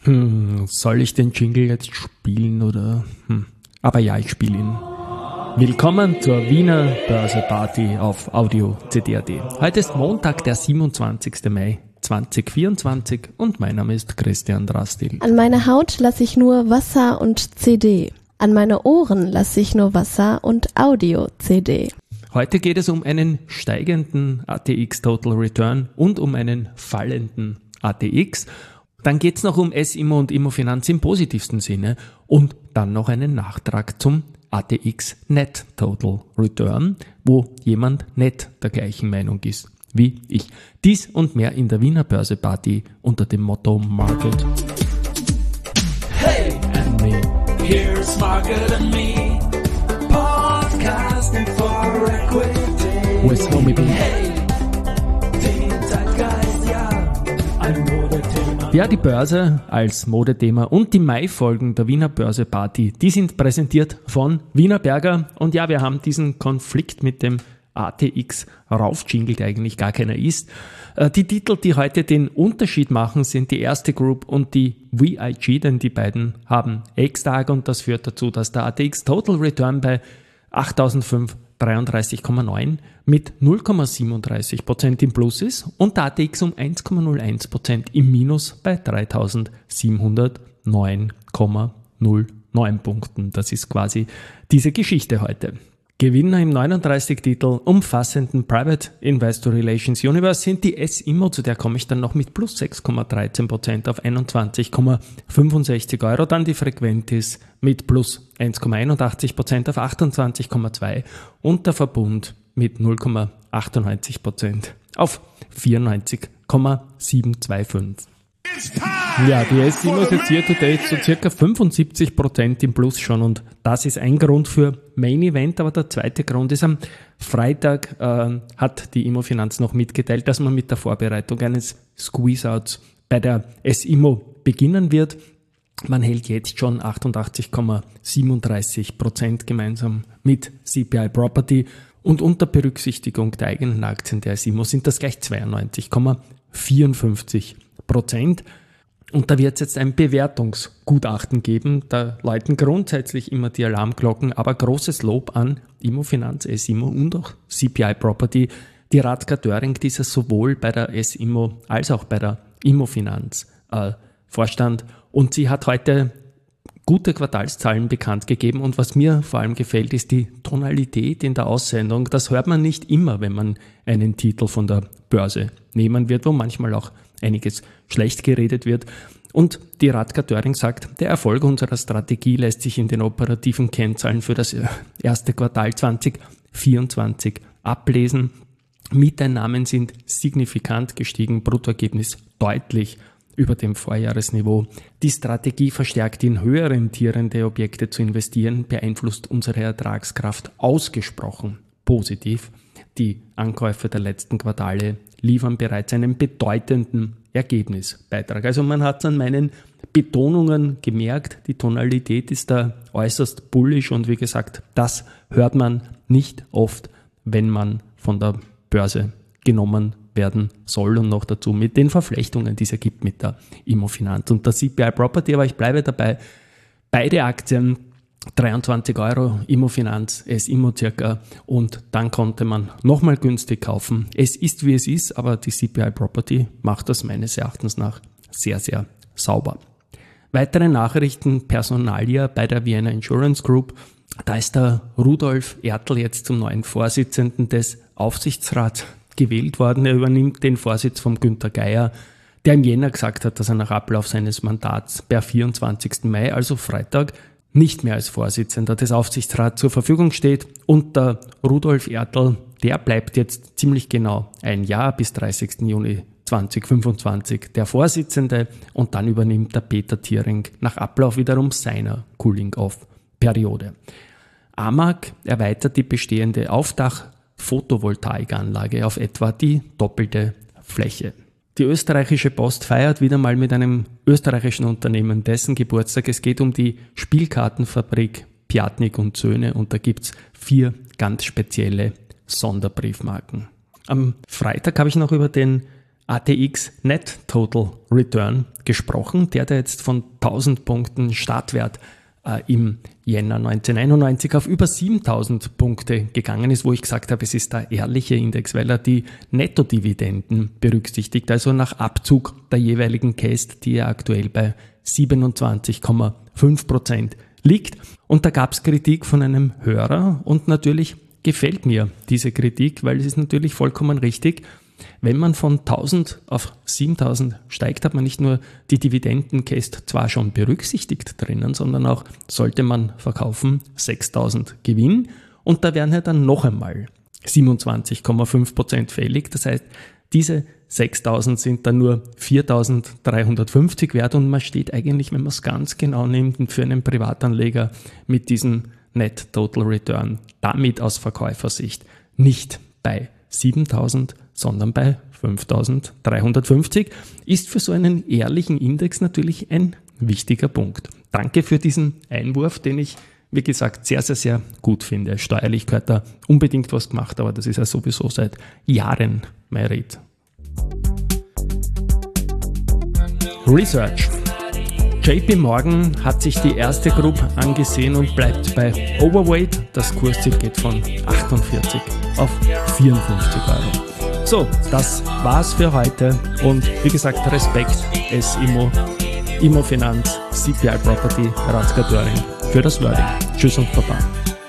Soll ich den Jingle jetzt spielen oder? Aber ja, ich spiele ihn. Willkommen zur Wiener Börse Party auf Audio CD.at. Heute ist Montag, der 27. Mai 2024 und mein Name ist Christian Drastil. An meine Haut lasse ich nur Wasser und CD. An meine Ohren lasse ich nur Wasser und Audio-CD. Heute geht es um einen steigenden ATX Total Return und um einen fallenden ATX. Dann geht es noch um S-Immo und Immofinanz im positivsten Sinne und dann noch einen Nachtrag zum ATX Net Total Return, wo jemand nicht der gleichen Meinung ist wie ich. Dies und mehr in der Wiener Börse Party unter dem Motto Market. Hey and me, here's Market and me, podcasting for equity. With Homie B. Hey, den Zeitgeist, ja, ein Modethema. Ja, die Börse als Modethema und die Mai-Folgen der Wiener Börse Party, die sind präsentiert von Wiener Berger. Und ja, wir haben diesen Konflikt mit dem ATX raufjingelt, der eigentlich gar keiner ist. Die Titel, die heute den Unterschied machen, sind die Erste Group und die VIG, denn die beiden haben Ex-Tage und das führt dazu, dass der ATX Total Return bei 8.533,9 mit 0,37% im Plus ist und der ATX um 1,01% im Minus bei 3.709,09 Punkten. Das ist quasi diese Geschichte heute. Gewinner im 39 Titel umfassenden Private Investor Relations Universe sind die S-Immo, zu der komme ich dann noch mit plus 6,13% auf 21,65 Euro, dann die Frequentis mit plus 1,81% auf 28,2 und der Verbund mit 0,98% auf 94,725. Ja, die S-Immo ist jetzt hier today so circa 75% im Plus schon und das ist ein Grund für Main Event, aber der zweite Grund ist, am Freitag hat die Immofinanz noch mitgeteilt, dass man mit der Vorbereitung eines Squeeze-Outs bei der S-Immo beginnen wird. Man hält jetzt schon 88,37% gemeinsam mit CPI Property und unter Berücksichtigung der eigenen Aktien der S-Immo sind das gleich 92,54%. Und da wird es jetzt ein Bewertungsgutachten geben. Da läuten grundsätzlich immer die Alarmglocken, aber großes Lob an Immofinanz, S-Immo und auch CPI Property. Die Radka Döring, die ist sowohl bei der S-Immo als auch bei der Immofinanz Vorstand. Und sie hat heute gute Quartalszahlen bekannt gegeben. Und was mir vor allem gefällt, ist die Tonalität in der Aussendung. Das hört man nicht immer, wenn man einen Titel von der Börse nehmen wird, wo manchmal auch einiges schlecht geredet wird. Und die Radka Döring sagt, der Erfolg unserer Strategie lässt sich in den operativen Kennzahlen für das erste Quartal 2024 ablesen. Mieteinnahmen sind signifikant gestiegen, Bruttoergebnis deutlich über dem Vorjahresniveau. Die Strategie verstärkt in höher rentierende Objekte zu investieren, beeinflusst unsere Ertragskraft ausgesprochen positiv. Die Ankäufe der letzten Quartale liefern bereits einen bedeutenden Ergebnisbeitrag. Also man hat an meinen Betonungen gemerkt, die Tonalität ist da äußerst bullish und wie gesagt, das hört man nicht oft, wenn man von der Börse genommen werden soll und noch dazu mit den Verflechtungen, die es gibt mit der Immofinanz und der CPI Property, aber ich bleibe dabei, beide Aktien 23 Euro, Immofinanz, S-Immo circa und dann konnte man nochmal günstig kaufen. Es ist wie es ist, aber die CPI Property macht das meines Erachtens nach sehr, sehr sauber. Weitere Nachrichten, Personalia bei der Vienna Insurance Group. Da ist der Rudolf Ertl jetzt zum neuen Vorsitzenden des Aufsichtsrats gewählt worden. Er übernimmt den Vorsitz von Günther Geier, der im Jänner gesagt hat, dass er nach Ablauf seines Mandats per 24. Mai, also Freitag, nicht mehr als Vorsitzender des Aufsichtsrats zur Verfügung steht und der Rudolf Ertl, der bleibt jetzt ziemlich genau ein Jahr bis 30. Juni 2025 der Vorsitzende und dann übernimmt der Peter Thiering nach Ablauf wiederum seiner Cooling-Off-Periode. AMAG erweitert die bestehende Aufdach-Photovoltaikanlage auf etwa die doppelte Fläche. Die österreichische Post feiert wieder mal mit einem österreichischen Unternehmen dessen Geburtstag. Es geht um die Spielkartenfabrik Piatnik und Söhne und da gibt's 4 ganz spezielle Sonderbriefmarken. Am Freitag habe ich noch über den ATX Net Total Return gesprochen, der jetzt von 1000 Punkten Startwert im Jänner 1991 auf über 7000 Punkte gegangen ist, wo ich gesagt habe, es ist der ehrliche Index, weil er die Nettodividenden berücksichtigt, also nach Abzug der jeweiligen Cast, die ja aktuell bei 27,5% liegt. Und da gab es Kritik von einem Hörer und natürlich gefällt mir diese Kritik, weil es ist natürlich vollkommen richtig. Wenn man von 1000 auf 7000 steigt, hat man nicht nur die Dividendencast zwar schon berücksichtigt drinnen, sondern auch, sollte man verkaufen, 6000 Gewinn und da wären ja dann noch einmal 27,5% fällig. Das heißt, diese 6000 sind dann nur 4350 wert und man steht eigentlich, wenn man es ganz genau nimmt, für einen Privatanleger mit diesem Net Total Return damit aus Verkäufersicht nicht bei 7000, sondern bei 5350, ist für so einen ehrlichen Index natürlich ein wichtiger Punkt. Danke für diesen Einwurf, den ich, wie gesagt, sehr, sehr, sehr gut finde. Steuerlich gehört da unbedingt was gemacht, aber das ist ja sowieso seit Jahren mein Red. Research. JP Morgan hat sich die erste Group angesehen und bleibt bei Overweight. Das Kursziel geht von 48 auf 54 Euro. So, das war's für heute und wie gesagt, Respekt S-Immo, Immofinanz, CPI Property, Ratzger Döring für das Wording. Tschüss und Baba.